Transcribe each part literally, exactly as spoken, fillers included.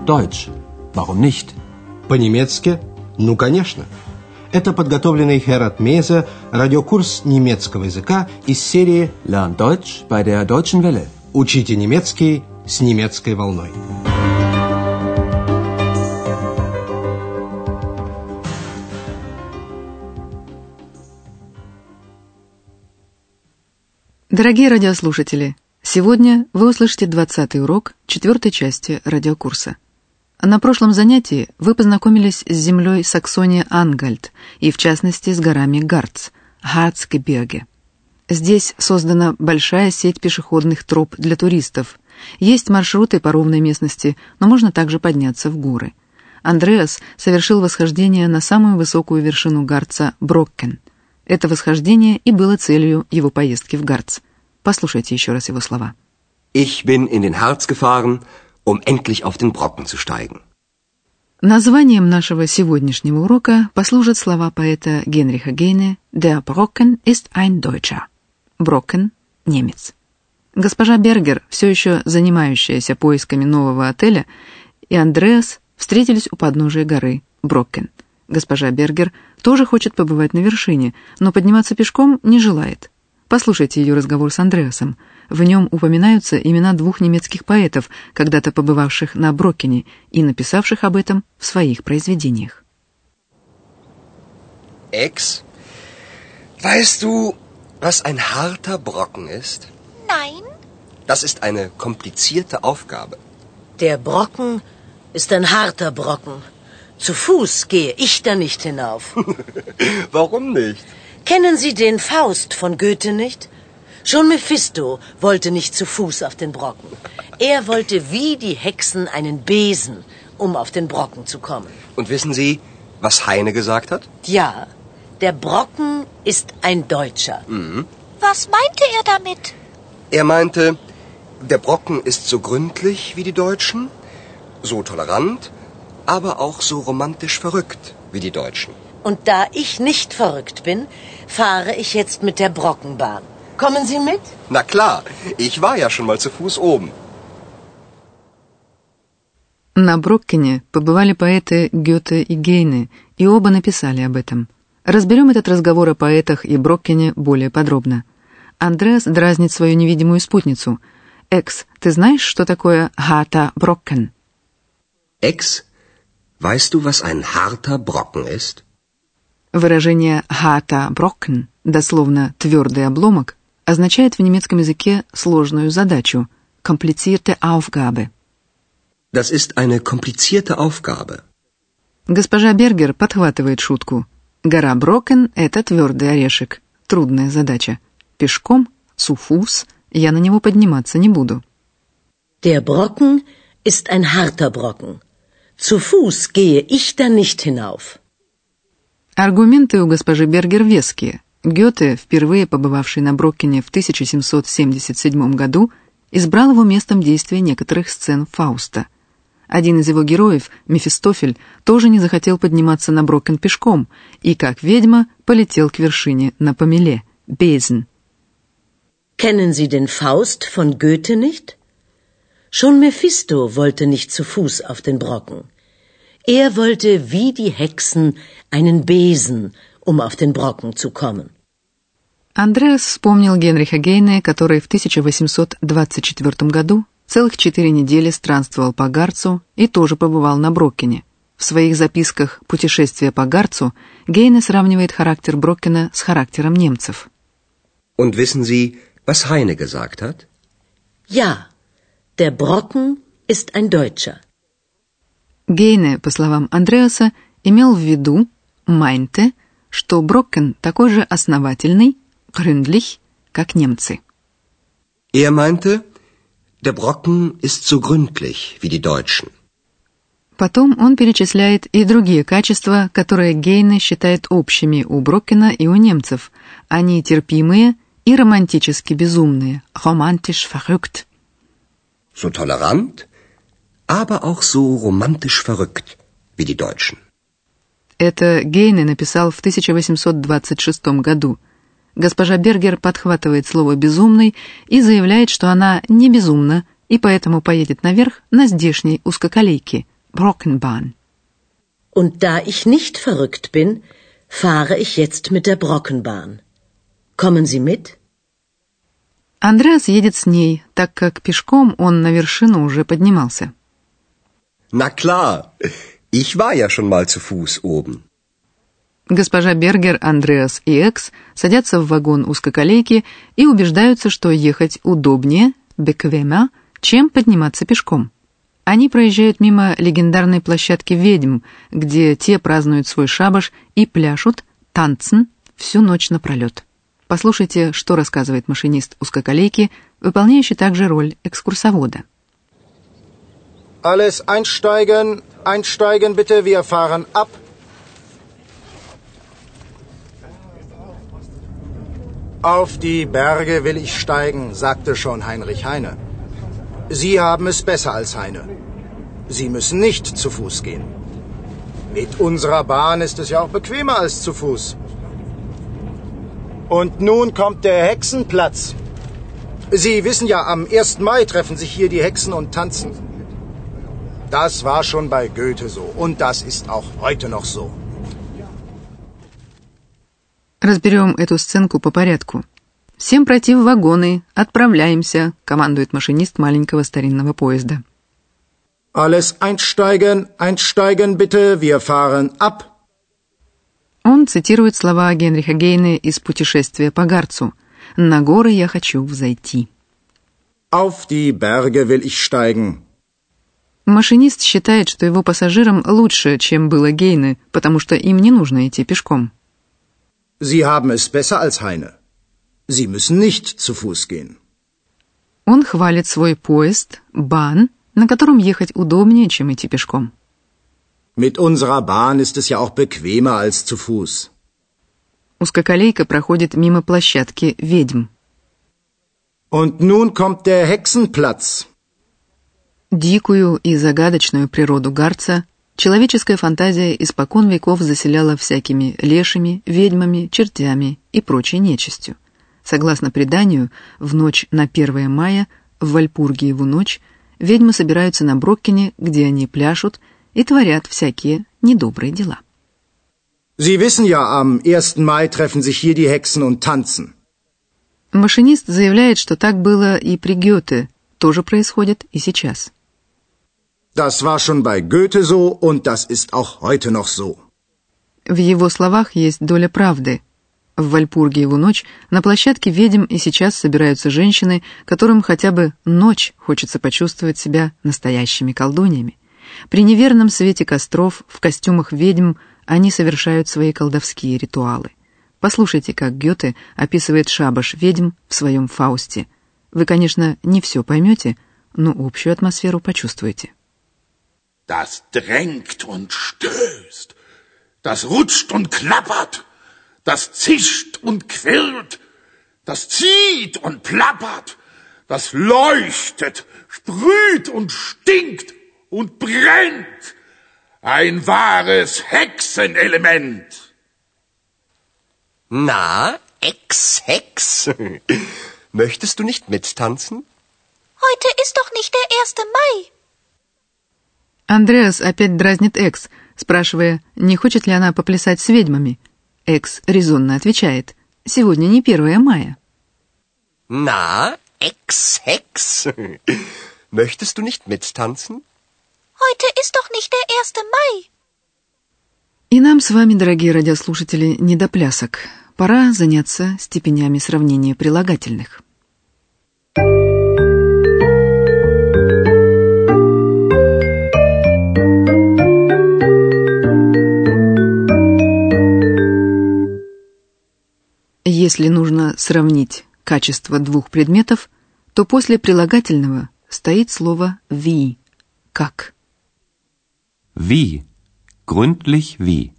Deutsch. Warum nicht? По-немецки? Ну, конечно. Это подготовленный Херат Мейзе радиокурс немецкого языка из серии Lern Deutsch bei der Deutschen Welle. «Учите немецкий с немецкой волной». Дорогие радиослушатели, сегодня вы услышите двадцатый урок четвертой части радиокурса. На прошлом занятии вы познакомились с землей Саксония-Ангальт и, в частности, с горами Гарц, Harzgebirge. Здесь создана большая сеть пешеходных троп для туристов. Есть маршруты по ровной местности, но можно также подняться в горы. Андреас совершил восхождение на самую высокую вершину Гарца Броккен. Это восхождение и было целью его поездки в Гарц. Послушайте еще раз его слова. Ich bin in den Harz gefahren, um endlich auf den Brocken zu steigen. Названием нашего сегодняшнего урока послужат слова поэта Генриха Гейне «Der Brocken ist ein Deutscher». Брокен – немец. Госпожа Бергер, все еще занимающаяся поисками нового отеля, и Андреас встретились у подножия горы Броккен. Госпожа Бергер тоже хочет побывать на вершине, но подниматься пешком не желает. Послушайте ее разговор с Андреасом. В нем упоминаются имена двух немецких поэтов, когда-то побывавших на Броккене и написавших об этом в своих произведениях. Ex, weißt du, was ein harter Brocken ist? Nein. Das ist eine komplizierte Aufgabe. Der Brocken ist ein harter Brocken. Zu Fuß gehe ich da nicht hinauf. Warum nicht? Kennen Sie den Faust von Goethe nicht? Schon Mephisto wollte nicht zu Fuß auf den Brocken. Er wollte wie die Hexen einen Besen, um auf den Brocken zu kommen. Und wissen Sie, was Heine gesagt hat? Ja, der Brocken ist ein Deutscher. Mhm. Was meinte er damit? Er meinte, der Brocken ist so gründlich wie die Deutschen, so tolerant, aber auch so romantisch verrückt wie die Deutschen. Und da ich nicht verrückt bin, fahre ich jetzt mit der Brockenbahn. Kommen Sie mit? Na klar, ich war ja schon mal zu Fuß oben. На Броккене побывали поэты Гёте и Гейне, и оба написали об этом. Разберем этот разговор о поэтах и Броккене более подробно. Андреас дразнит свою невидимую спутницу. «Экс, ты знаешь, что такое harter Brocken?» Ex, weißt du, was ein harter Brocken ist? Выражение harter Brocken, дословно «твердый обломок», означает в немецком языке сложную задачу, komplizierte Aufgabe. Das ist eine komplizierte Aufgabe. Госпожа Бергер подхватывает шутку. Гора Брокен — это твердый орешек, трудная задача. Пешком, zu Fuß, я на него подниматься не буду. Der Brocken ist ein harter Brocken. Zu Fuß gehe ich da nicht hinauf. Аргументы у госпожи Бергер веские. Гёте, впервые побывавший на Броккене в тысяча семьсот семьдесят седьмом году, избрал его местом действия некоторых сцен Фауста. Один из его героев, Мефистофель, тоже не захотел подниматься на Броккен пешком и, как ведьма, полетел к вершине на помеле, Besen. Kennen Sie den Faust von Goethe nicht? Schon Mephisto wollte nicht zu Fuß auf den Brocken. Er wollte wie die Hexen einen Besen, um auf den Brocken zu kommen. Андреас вспомнил Генриха Гейне, который в тысяча восемьсот двадцать четвёртом году целых четыре недели странствовал по Гарцу и тоже побывал на Броккене. В своих записках «Путешествие по Гарцу» Гейне сравнивает характер Броккена с характером немцев. Und wissen Sie, was Heine gesagt hat? Ja, der Brocken ist ein Deutscher. Гейне, по словам Андреаса, имел в виду, meinte, что Броккен такой же основательный, gründlich, как немцы. Er meinte, der Brocken ist so gründlich wie die Deutschen. Потом он перечисляет и другие качества, которые Гейне считает общими у Броккена и у немцев. Они терпимые и романтически безумные, romantisch verrückt. So tolerant, aber auch so romantisch verrückt wie die Deutschen. Это Гейне написал в тысяча восемьсот двадцать шестом году. Госпожа Бергер подхватывает слово «безумный» и заявляет, что она не безумна и поэтому поедет наверх на здешней узкоколейке, Brockenbahn. Und da ich nicht verrückt bin, fahre ich jetzt mit der Brockenbahn. Kommen Sie mit? Андреас едет с ней, так как пешком он на вершину уже поднимался. Na klar, ich war ja schon mal zu Fuß oben. Госпожа Бергер, Андреас и Экс садятся в вагон узкоколейки и убеждаются, что ехать удобнее, bequemer, чем подниматься пешком. Они проезжают мимо легендарной площадки ведьм, где те празднуют свой шабаш и пляшут, танцен, всю ночь напролет. Послушайте, что рассказывает машинист узкоколейки, выполняющий также роль экскурсовода. Alles einsteigen, einsteigen bitte, wir fahren ab. Auf die Berge will ich steigen, sagte schon Heinrich Heine. Sie haben es besser als Heine. Sie müssen nicht zu Fuß gehen. Mit unserer Bahn ist es ja auch bequemer als zu Fuß. Und nun kommt der Hexenplatz. Sie wissen ja, am ersten Mai treffen sich hier die Hexen und tanzen. Das war schon bei Goethe so und das ist auch heute noch so. Разберем эту сценку по порядку. «Всем пройти в вагоны, отправляемся», командует машинист маленького старинного поезда. Alles einsteigen, einsteigen bitte, wir fahren ab. Он цитирует слова Генриха Гейне из «Путешествия по Гарцу». «На горы я хочу взойти». Auf die Berge will ich steigen. Машинист считает, что его пассажирам лучше, чем было Гейне, потому что им не нужно идти пешком. Sie haben es besser als Heine. Sie müssen nicht zu Fuß gehen. Он хвалит свой поезд, Bahn, на котором ехать удобнее, чем идти пешком. Mit unserer Bahn ist es ja auch bequemer als zu Fuß. Узкоколейка проходит мимо площадки ведьм. Und nun kommt der Hexenplatz. Дикую и загадочную природу Гарца человеческая фантазия испокон веков заселяла всякими лешими, ведьмами, чертями и прочей нечистью. Согласно преданию, в ночь на первое мая, в Вальпургиеву ночь, ведьмы собираются на Броккене, где они пляшут и творят всякие недобрые дела. Sie wissen ja, am ersten Mai treffen sich hier die Hexen und tanzen. Машинист заявляет, что так было и при Гёте, тоже происходит и сейчас. Das war schon bei Goethe so und das ist auch heute noch so. В его словах есть доля правды. В Вальпургиеву ночь на площадке ведьм и сейчас собираются женщины, которым хотя бы ночь хочется почувствовать себя настоящими колдуньями. При неверном свете костров, в костюмах ведьм, они совершают свои колдовские ритуалы. Послушайте, как Гёте описывает шабаш ведьм в своем «Фаусте». Вы, конечно, не все поймете, но общую атмосферу почувствуете. Das drängt und stößt, das rutscht und klappert, das zischt und quirlt, das zieht und plappert, das leuchtet, sprüht und stinkt und brennt. Ein wahres Hexenelement. Na, Ex-Hex, möchtest du nicht mittanzen? Heute ist doch nicht der erste Mai. Андреас опять дразнит Экс, спрашивая, не хочет ли она поплясать с ведьмами. Экс резонно отвечает, сегодня не первое мая. Na, Ex-Hex, möchtest du nicht mittanzen? Heute ist doch nicht der erste Mai. И нам с вами, дорогие радиослушатели, не до плясок. Пора заняться степенями сравнения прилагательных. Если нужно сравнить качество двух предметов, то после прилагательного стоит слово «wie» – «как». Wie. Gründlich wie.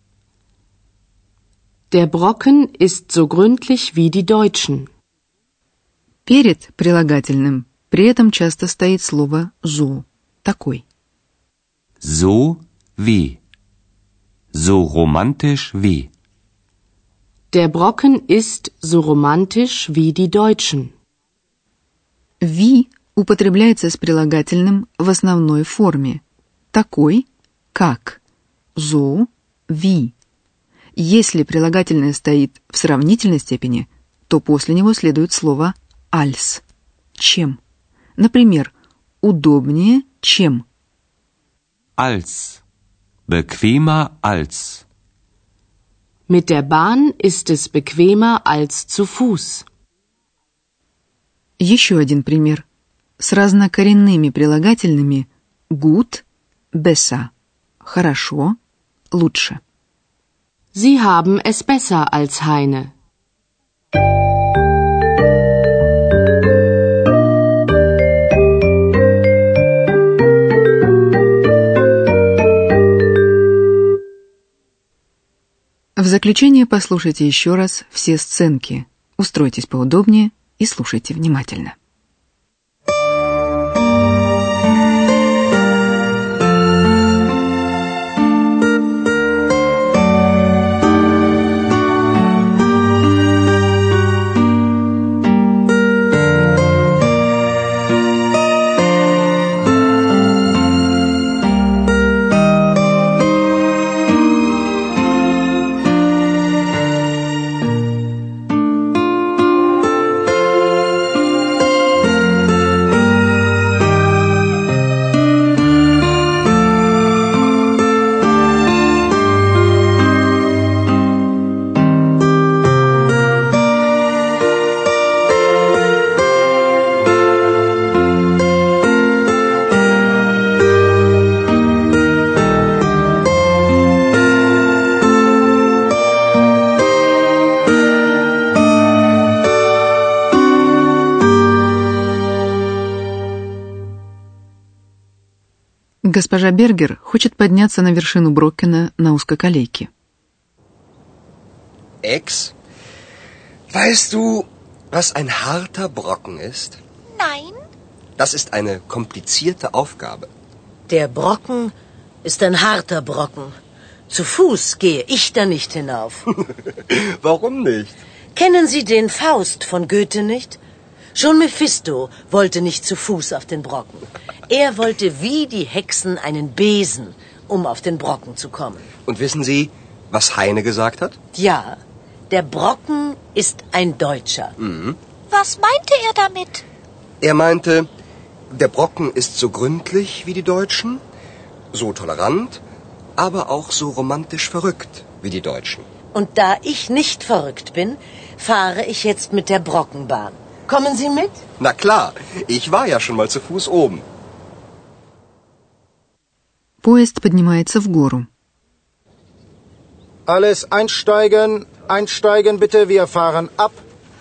Der Brocken ist so gründlich wie die Deutschen. Перед прилагательным при этом часто стоит слово «so» – «такой». So wie. So romantisch wie. Der Brocken ist so romantisch wie die Deutschen. «Wie» употребляется с прилагательным в основной форме. такой, как, so, wie. Если прилагательное стоит в сравнительной степени, то после него следует слово als, чем. Например, удобнее, чем. Als. Bequemer als. Mit der Bahn ist es bequemer als zu Fuß. Еще один пример. С разнокоренными прилагательными gut, besser, хорошо, лучше. Sie haben es besser als Heine. В заключение послушайте еще раз все сценки. Устройтесь поудобнее и слушайте внимательно. Госпожа Бергер хочет подняться на вершину Броккена на узкоколейке. Ex, weißt du, was ein harter Brocken ist? Nein. Das ist eine komplizierte Aufgabe. Der Brocken ist ein harter Brocken. Zu Fuß gehe ich da nicht hinauf. Warum nicht? Kennen Sie den Faust von Goethe nicht? Schon Mephisto wollte nicht zu Fuß auf den Brocken. Er wollte wie die Hexen einen Besen, um auf den Brocken zu kommen. Und wissen Sie, was Heine gesagt hat? Ja, der Brocken ist ein Deutscher. Mhm. Was meinte er damit? Er meinte, der Brocken ist so gründlich wie die Deutschen, so tolerant, aber auch so romantisch verrückt wie die Deutschen. Und da ich nicht verrückt bin, fahre ich jetzt mit der Brockenbahn. Kommen Sie mit? Na klar, ich war ja schon mal zu Fuß oben. Поезд поднимается в гору. Alles einsteigen, einsteigen bitte, wir fahren ab.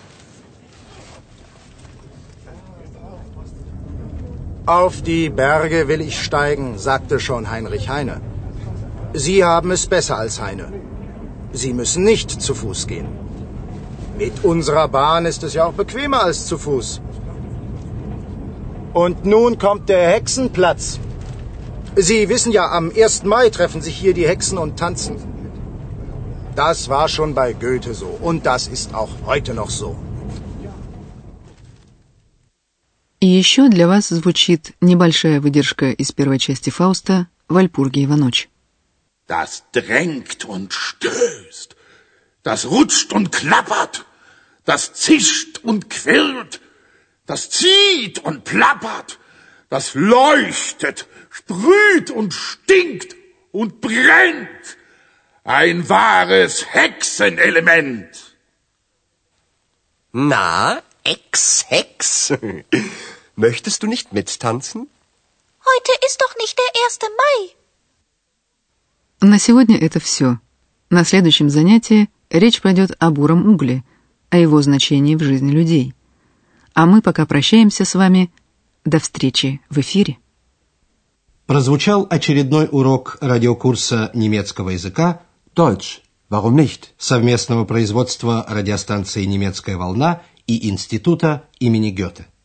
Auf die Berge will ich steigen, sagte schon Heinrich Heine. Sie haben es besser als Heine. Sie müssen nicht zu Fuß gehen. Mit unserer Bahn ist es ja auch bequemer als zu Fuß. Und nun kommt der Hexenplatz. Sie wissen ja, am ersten Mai treffen sich hier die Hexen und tanzen. Das war schon bei Goethe so und das ist auch heute noch so. И еще для вас звучит небольшая выдержка из первой части Фауста «Вальпургиева ночь». Das drängt und stößt, das rutscht und klappert, das zischt und quirlt, das zieht und plappert, das leuchtet, sprüht und stinkt und brennt. Ein wahres Hexenelement. Na, Ex-Hex, möchtest du nicht mittanzen? Heute ist doch nicht der erste Mai. На сегодня это все. На следующем занятии речь пойдет о буром угле, о его значении в жизни людей. А мы пока прощаемся с вами. До встречи в эфире. Прозвучал очередной урок радиокурса немецкого языка Deutsch. Warum nicht? совместного производства радиостанции «Немецкая волна» и Института имени Гёте.